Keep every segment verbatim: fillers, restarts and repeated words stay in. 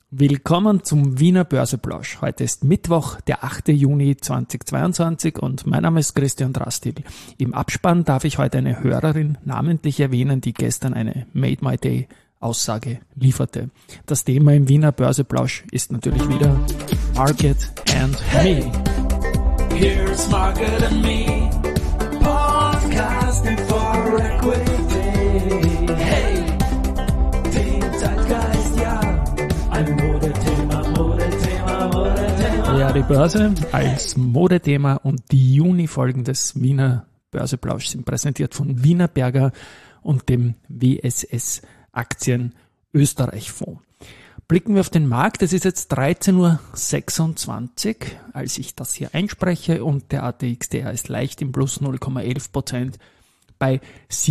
Willkommen zum Wiener Börseplausch. Heute ist Mittwoch, der achte Juni zweitausendzweiundzwanzig und mein Name ist Christian Drastil. Im Abspann darf ich heute eine Hörerin namentlich erwähnen, die gestern eine Made My Day Aussage lieferte. Das Thema im Wiener Börseplausch ist natürlich wieder Market and Me. Here's Market and Me, podcasting for equity. Hey, den Zeitgeist, ja. Ein Modethema, Modethema, Modethema. Ja, die Börse als Modethema und die Juni-Folgen des Wiener Börseplausch sind präsentiert von Wienerberger und dem W S S Aktien Österreich Fonds. Blicken wir auf den Markt. Es ist jetzt dreizehn Uhr sechsundzwanzig, als ich das hier einspreche, und der A T X T R ist leicht im Plus null Komma elf Prozent bei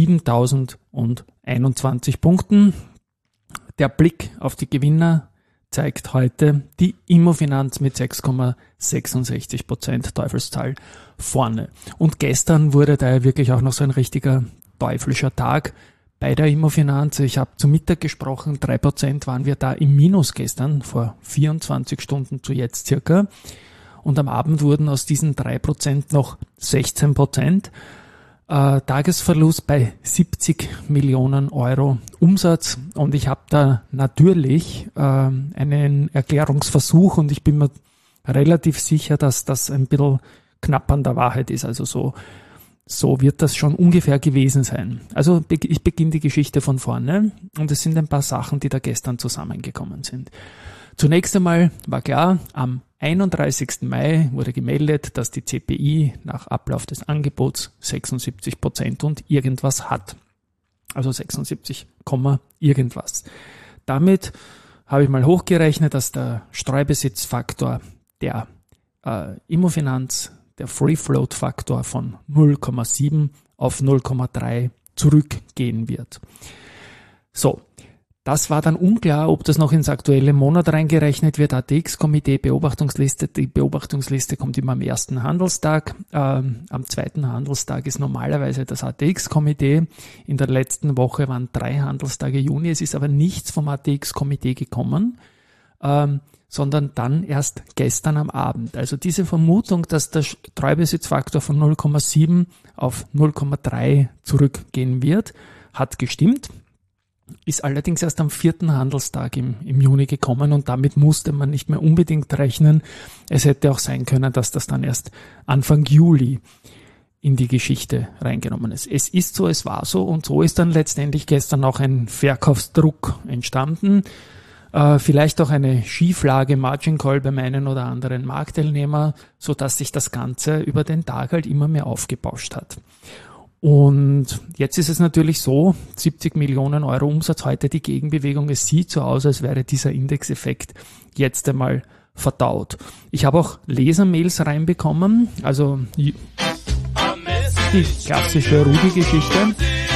siebentausendeinundzwanzig Punkten. Der Blick auf die Gewinner zeigt heute die Immofinanz mit sechs Komma sechsundsechzig Prozent Teufelszahl vorne. Und gestern wurde da wirklich auch noch so ein richtiger teuflischer Tag bei der Immofinanz. Ich habe zu Mittag gesprochen, drei Prozent waren wir da im Minus gestern, vor vierundzwanzig Stunden zu jetzt circa. Und am Abend wurden aus diesen drei Prozent noch sechzehn Prozent. Äh, Tagesverlust bei siebzig Millionen Euro Umsatz. Und ich habe da natürlich äh, einen Erklärungsversuch und ich bin mir relativ sicher, dass das ein bisschen knapp an der Wahrheit ist. Also so So wird das schon ungefähr gewesen sein. Also ich beginne die Geschichte von vorne und es sind ein paar Sachen, die da gestern zusammengekommen sind. Zunächst einmal war klar, am einunddreißigsten Mai wurde gemeldet, dass die C P I nach Ablauf des Angebots sechsundsiebzig Prozent und irgendwas hat. Also sechsundsiebzig, irgendwas. Damit habe ich mal hochgerechnet, dass der Streubesitzfaktor der äh, Immofinanz, der Free-Float-Faktor von null Komma sieben auf null Komma drei zurückgehen wird. So, das war dann unklar, ob das noch ins aktuelle Monat reingerechnet wird. A T X-Komitee, Beobachtungsliste. Die Beobachtungsliste kommt immer am ersten Handelstag. Ähm, am zweiten Handelstag ist normalerweise das A T X-Komitee. In der letzten Woche waren drei Handelstage Juni. Es ist aber nichts vom A T X-Komitee gekommen. Ähm, sondern dann erst gestern am Abend. Also diese Vermutung, dass der Streubesitzfaktor von null Komma sieben auf null Komma drei zurückgehen wird, hat gestimmt, ist allerdings erst am vierten Handelstag im, im Juni gekommen und damit musste man nicht mehr unbedingt rechnen. Es hätte auch sein können, dass das dann erst Anfang Juli in die Geschichte reingenommen ist. Es ist so, es war so und so ist dann letztendlich gestern auch ein Verkaufsdruck entstanden. Äh, vielleicht auch eine Schieflage Margin Call beim einen oder anderen Marktteilnehmer, so dass sich das Ganze über den Tag halt immer mehr aufgebauscht hat. Und jetzt ist es natürlich so, siebzig Millionen Euro Umsatz heute die Gegenbewegung. Es sieht so aus, als wäre dieser Indexeffekt jetzt einmal verdaut. Ich habe auch Lesermails reinbekommen, also die klassische Rudi-Geschichte.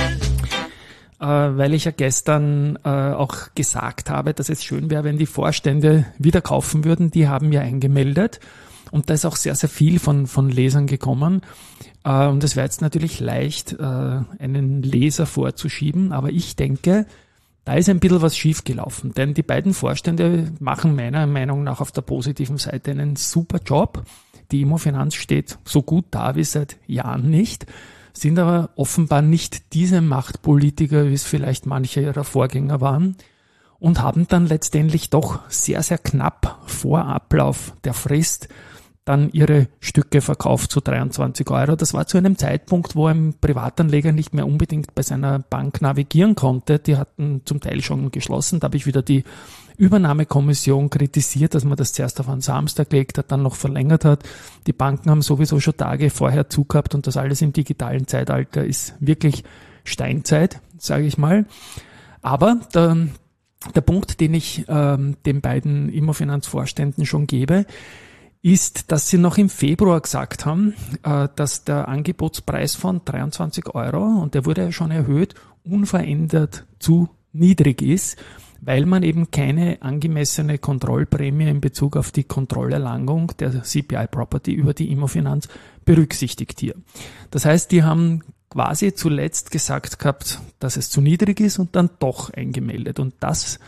Weil ich ja gestern äh, auch gesagt habe, dass es schön wäre, wenn die Vorstände wieder kaufen würden. Die haben ja eingemeldet und da ist auch sehr, sehr viel von von Lesern gekommen. Äh, und es wäre jetzt natürlich leicht, äh, einen Leser vorzuschieben, aber ich denke, da ist ein bisschen was schiefgelaufen, denn die beiden Vorstände machen meiner Meinung nach auf der positiven Seite einen super Job. Die Immofinanz steht so gut da wie seit Jahren nicht, sind aber offenbar nicht diese Machtpolitiker, wie es vielleicht manche ihrer Vorgänger waren, und haben dann letztendlich doch sehr, sehr knapp vor Ablauf der Frist dann ihre Stücke verkauft zu dreiundzwanzig Euro. Das war zu einem Zeitpunkt, wo ein Privatanleger nicht mehr unbedingt bei seiner Bank navigieren konnte. Die hatten zum Teil schon geschlossen. Da habe ich wieder die Übernahmekommission kritisiert, dass man das zuerst auf einen Samstag gelegt hat, dann noch verlängert hat. Die Banken haben sowieso schon Tage vorher zugehabt und das alles im digitalen Zeitalter ist wirklich Steinzeit, sage ich mal. Aber der, der Punkt, den ich ähm, den beiden Immofinanzvorständen schon gebe, ist, dass sie noch im Februar gesagt haben, äh, dass der Angebotspreis von dreiundzwanzig Euro, und der wurde ja schon erhöht, unverändert zu niedrig ist, weil man eben keine angemessene Kontrollprämie in Bezug auf die Kontrollerlangung der C P I-Property über die Immofinanz berücksichtigt hier. Das heißt, die haben quasi zuletzt gesagt gehabt, dass es zu niedrig ist und dann doch eingemeldet. Und das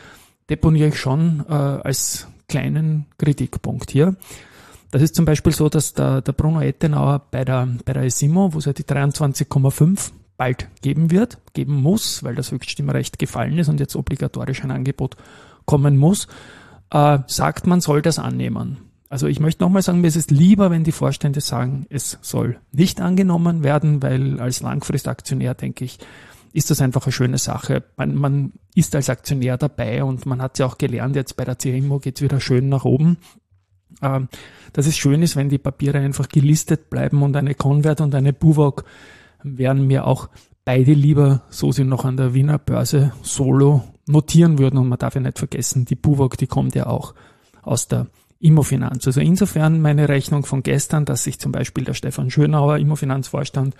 deponiere ich schon äh, als kleinen Kritikpunkt hier. Das ist zum Beispiel so, dass der, der Bruno Ettenauer bei der, bei der ESIMO, wo es ja die dreiundzwanzig Komma fünf bald geben wird, geben muss, weil das Höchststimmrecht gefallen ist und jetzt obligatorisch ein Angebot kommen muss, äh, sagt, man soll das annehmen. Also ich möchte nochmal sagen, mir ist es lieber, wenn die Vorstände sagen, es soll nicht angenommen werden, weil als Langfristaktionär, denke ich, ist das einfach eine schöne Sache. Man, man ist als Aktionär dabei und man hat ja auch gelernt, jetzt bei der C I M O geht es wieder schön nach oben. Ähm, dass es schön ist, wenn die Papiere einfach gelistet bleiben und eine Convert und eine BUWOG wären mir auch beide lieber, so sie noch an der Wiener Börse solo notieren würden. Und man darf ja nicht vergessen, die BUWOG, die kommt ja auch aus der Immofinanz. Also insofern meine Rechnung von gestern, dass sich zum Beispiel der Stefan Schönauer, Immofinanzvorstand,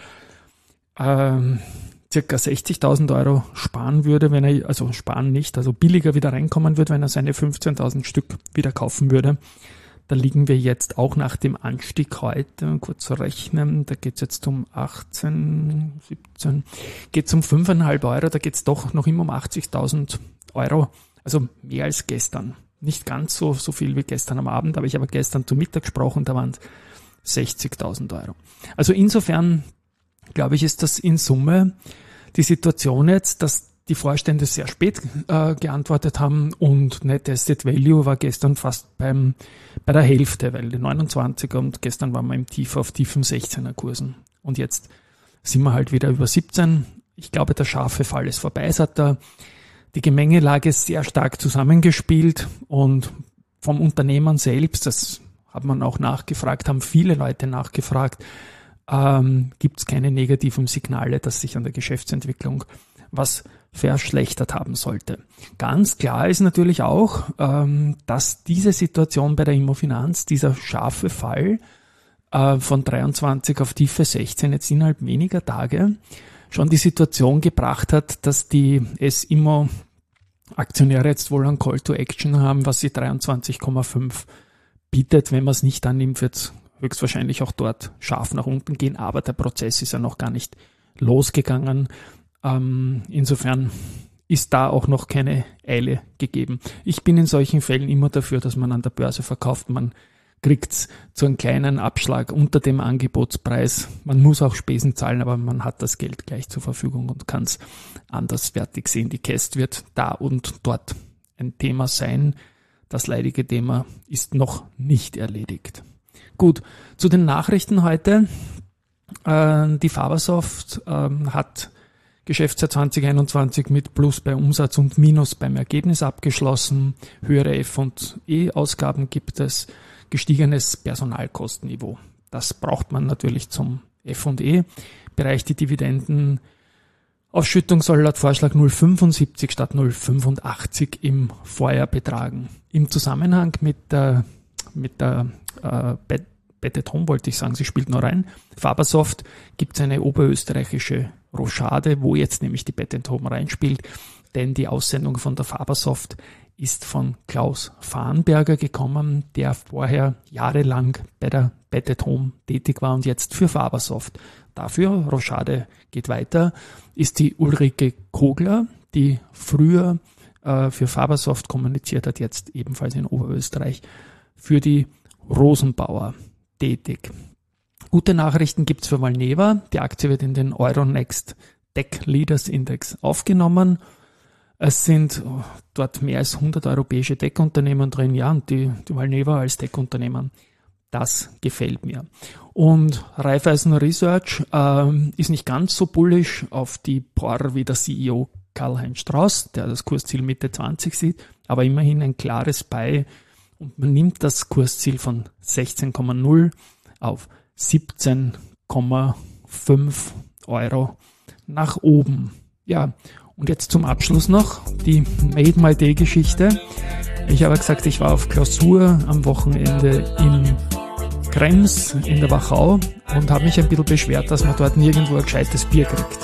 ähm, circa sechzigtausend Euro sparen würde, wenn er, also sparen nicht, also billiger wieder reinkommen würde, wenn er seine fünfzehntausend Stück wieder kaufen würde. Da liegen wir jetzt auch nach dem Anstieg heute, kurz zu rechnen, da geht es jetzt um achtzehn, siebzehn, geht es um fünfeinhalb Euro, da geht es doch noch immer um achtzigtausend Euro, also mehr als gestern. Nicht ganz so, so viel wie gestern am Abend, aber ich habe gestern zu Mittag gesprochen, da waren es sechzigtausend Euro. Also insofern, glaube ich, ist das in Summe die Situation jetzt, dass die Vorstände sehr spät äh, geantwortet haben und Net Asset Value war gestern fast beim bei der Hälfte, weil die neunundzwanziger und gestern waren wir im Tief auf tiefen sechzehner Kursen. Und jetzt sind wir halt wieder über siebzehn. Ich glaube, der scharfe Fall ist vorbei. Es hat da die Gemengelage sehr stark zusammengespielt und vom Unternehmen selbst, das hat man auch nachgefragt, haben viele Leute nachgefragt, ähm, gibt es keine negativen Signale, dass sich an der Geschäftsentwicklung was verschlechtert haben sollte. Ganz klar ist natürlich auch, ähm, dass diese Situation bei der Immofinanz, dieser scharfe Fall äh, von dreiundzwanzig auf tiefe sechzehn jetzt innerhalb weniger Tage schon die Situation gebracht hat, dass die S-Immo Aktionäre jetzt wohl ein Call to Action haben, was sie dreiundzwanzig Komma fünf bietet. Wenn man es nicht annimmt, wird es höchstwahrscheinlich auch dort scharf nach unten gehen, aber der Prozess ist ja noch gar nicht losgegangen. Ähm, insofern ist da auch noch keine Eile gegeben. Ich bin in solchen Fällen immer dafür, dass man an der Börse verkauft. Man kriegt zu einem kleinen Abschlag unter dem Angebotspreis. Man muss auch Spesen zahlen, aber man hat das Geld gleich zur Verfügung und kann es anderswertig sehen. Die Käst wird da und dort ein Thema sein. Das leidige Thema ist noch nicht erledigt. Gut, zu den Nachrichten heute. Äh, die Fabersoft äh, hat Geschäftsjahr zwanzig einundzwanzig mit Plus bei Umsatz und Minus beim Ergebnis abgeschlossen. Höhere F und E-Ausgaben gibt es. Gestiegenes Personalkostenniveau. Das braucht man natürlich zum F und E-Bereich. Die Dividendenausschüttung soll laut Vorschlag null Komma fünfundsiebzig statt null Komma fünfundachtzig im Vorjahr betragen. Im Zusammenhang mit der, mit der äh, Bet-at-Home wollte ich sagen, sie spielt nur rein. Fabersoft gibt es eine oberösterreichische Rochade, wo jetzt nämlich die Bet-at-Home reinspielt, denn die Aussendung von der Fabersoft ist von Klaus Farnberger gekommen, der vorher jahrelang bei der Bet-at-Home tätig war und jetzt für Fabersoft. Dafür, Rochade geht weiter, ist die Ulrike Kogler, die früher äh, für Fabersoft kommuniziert hat, jetzt ebenfalls in Oberösterreich für die Rosenbauer tätig. Gute Nachrichten gibt's für Valneva. Die Aktie wird in den Euronext Tech Leaders Index aufgenommen. Es sind dort mehr als hundert europäische Tech-Unternehmen drin, ja, und die, die Valneva als Tech-Unternehmen, das gefällt mir. Und Raiffeisen Research äh, ist nicht ganz so bullish auf die P O R wie der C E O Karl-Heinz Strauß, der das Kursziel Mitte zwanzig sieht, aber immerhin ein klares Buy und man nimmt das Kursziel von sechzehn Komma null auf siebzehn Komma fünf Euro nach oben. Ja, und jetzt zum Abschluss noch die Made My Day Geschichte. Ich habe gesagt, ich war auf Klausur am Wochenende in Krems in der Wachau und habe mich ein bisschen beschwert, dass man dort nirgendwo ein gescheites Bier kriegt.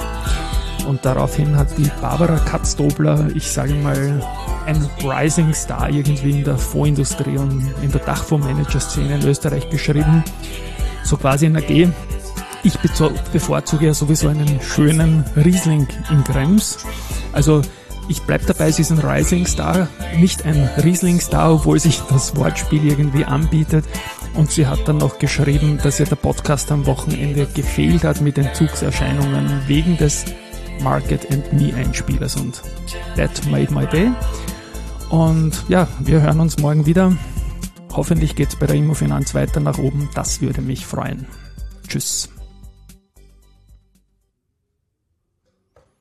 Und daraufhin hat die Barbara Katzdobler, ich sage mal, ein Rising Star irgendwie in der Fondsindustrie und in der Dachfondsmanager-Szene in Österreich geschrieben, so quasi in A G. Ich bevorzuge ja sowieso einen schönen Riesling in Krems. Also ich bleib dabei, sie ist ein Rising Star, nicht ein Riesling Star, obwohl sich das Wortspiel irgendwie anbietet. Und sie hat dann noch geschrieben, dass ihr der Podcast am Wochenende gefehlt hat mit Entzugserscheinungen wegen des Market and Me Einspielers, und that made my day. Und ja, wir hören uns morgen wieder. Hoffentlich geht's bei der Immofinanz weiter nach oben. Das würde mich freuen. Tschüss.